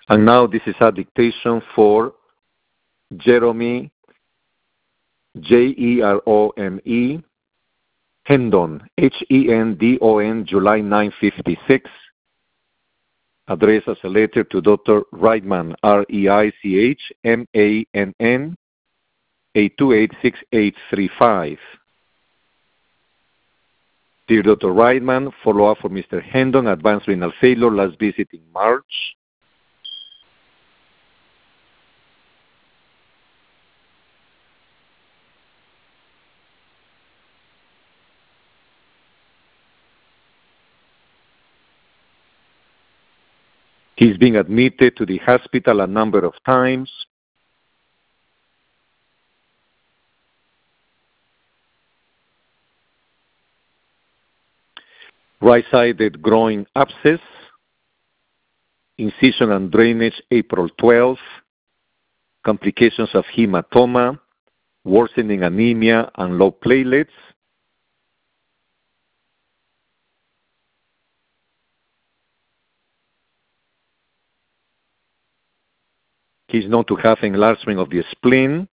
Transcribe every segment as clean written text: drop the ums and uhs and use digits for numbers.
And now this is a dictation for Jerome, Jerome, Hendon, Hendon, July 956, addressed as a letter to Dr. Reitman, Reichmann, 8286835. Dear Dr. Reitman, follow-up for Mr. Hendon, advanced renal failure, last visit in March. He's been admitted to the hospital a number of times. Right-sided groin abscess, incision and drainage April 12, complications of hematoma, worsening anemia and low platelets. He's known to have enlargement of the spleen.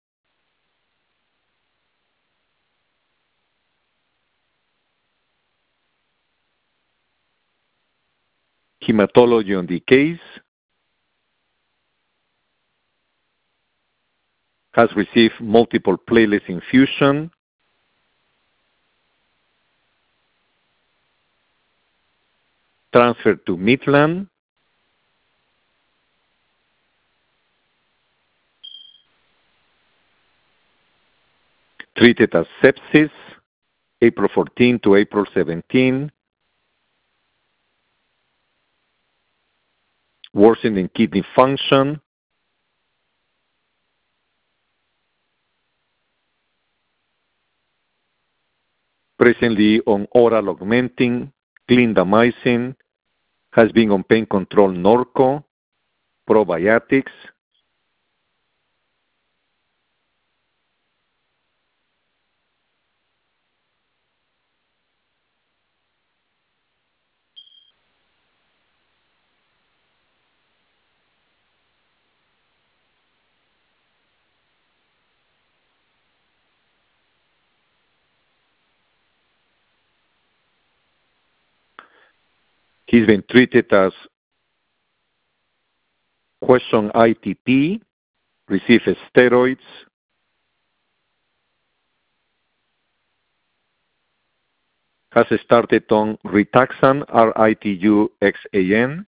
Hematology on the case. Has received multiple platelet infusion. Transferred to Midland. Treated as sepsis, April 14 to April 17. Worsening kidney function. Presently on oral augmentin, clindamycin, has been on pain control Norco, probiotics. He's been treated as question ITP, received steroids, has started on Rituxan, Rituxan.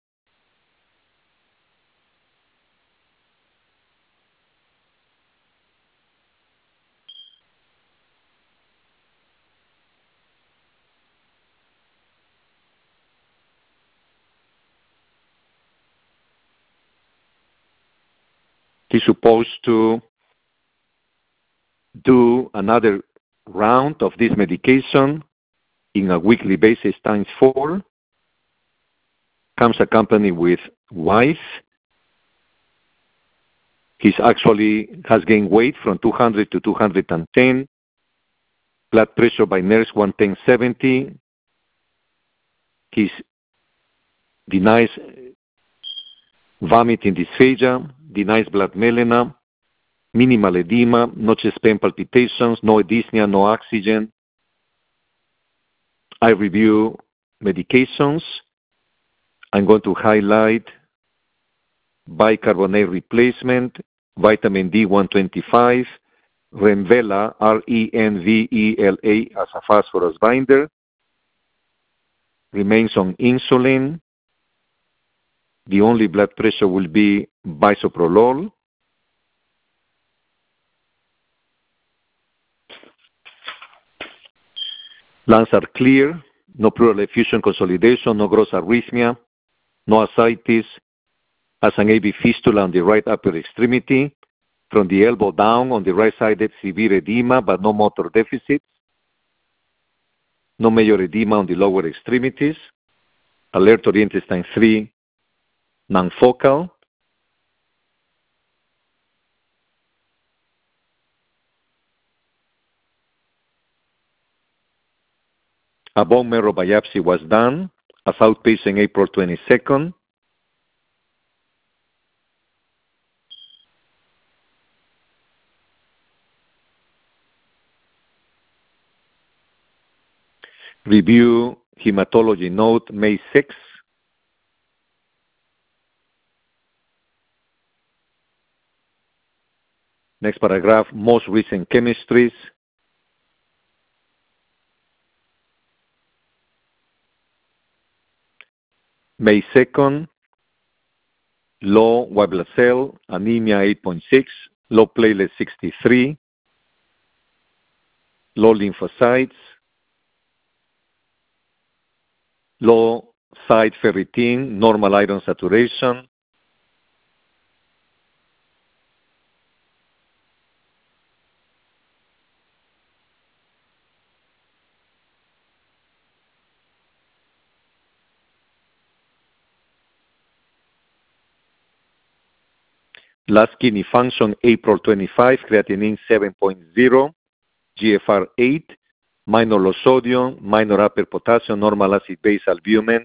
He's supposed to do another round of this medication in a weekly basis times 4. Comes accompanied with wife. He's actually has gained weight from 200 to 210. Blood pressure by nurse 110/70. He denies vomiting dysphagia, denies blood melena, minimal edema, no chest pain palpitations, no dyspnea, no oxygen. I review medications. I'm going to highlight bicarbonate replacement, vitamin D 125, Renvela, Renvela as a phosphorus binder, remains on insulin. The only blood pressure will be bisoprolol. Lungs are clear, no pleural effusion consolidation, no gross arrhythmia, no ascites, has an AV fistula on the right upper extremity, from the elbow down on the right-sided severe edema, but no motor deficits, no major edema on the lower extremities, alert or intestine 3, non-focal. A bone marrow biopsy was done as outpatient April 22nd. Review hematology note, May 6. Next paragraph, most recent chemistries. May 2nd, low white blood cell, anemia 8.6, low platelet 63, low lymphocytes, low site ferritin, normal iron saturation, last kidney function April 25, creatinine 7.0, GFR 8, minor low sodium, minor upper potassium, normal acid-base albumin,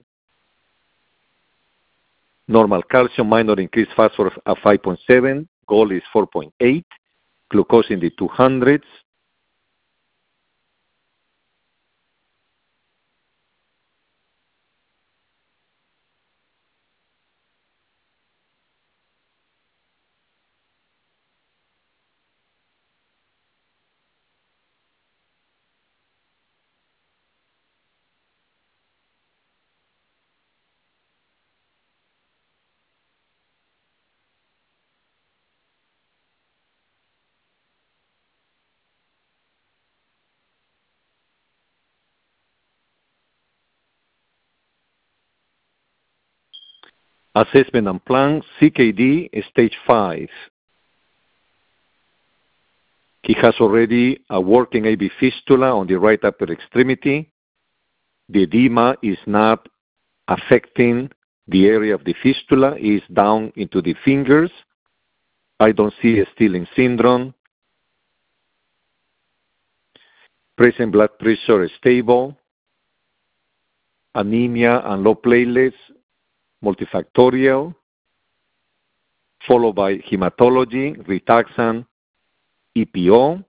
normal calcium, minor increased phosphorus at 5.7, goal is 4.8, glucose in the 200s. Assessment and plan, CKD, stage 5. He has already a working AV fistula on the right upper extremity. The edema is not affecting the area of the fistula, is down into the fingers. I don't see a Stilling syndrome. Present blood pressure is stable. Anemia and low platelets, multifactorial, followed by hematology, Rituxan, EPO.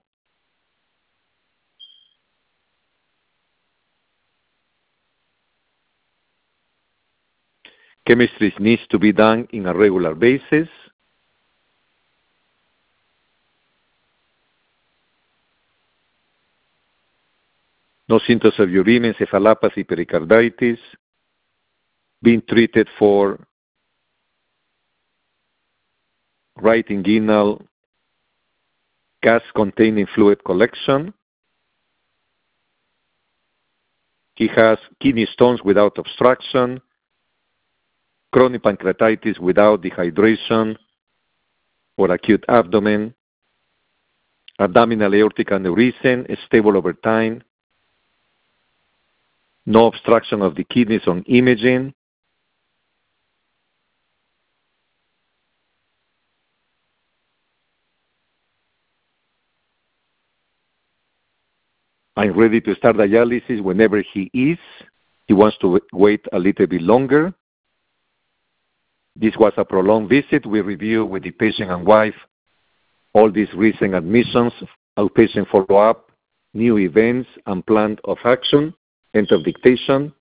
Chemistry needs to be done in a regular basis. No symptoms of uremia, encephalopathy, pericarditis. Being treated for right inguinal gas-containing fluid collection. He has kidney stones without obstruction, chronic pancreatitis without dehydration or acute abdomen, abdominal aortic aneurysm, stable over time, no obstruction of the kidneys on imaging. I'm ready to start dialysis whenever he is. He wants to wait a little bit longer. This was a prolonged visit. We reviewed with the patient and wife all these recent admissions, outpatient follow-up, new events, and plan of action. End of dictation.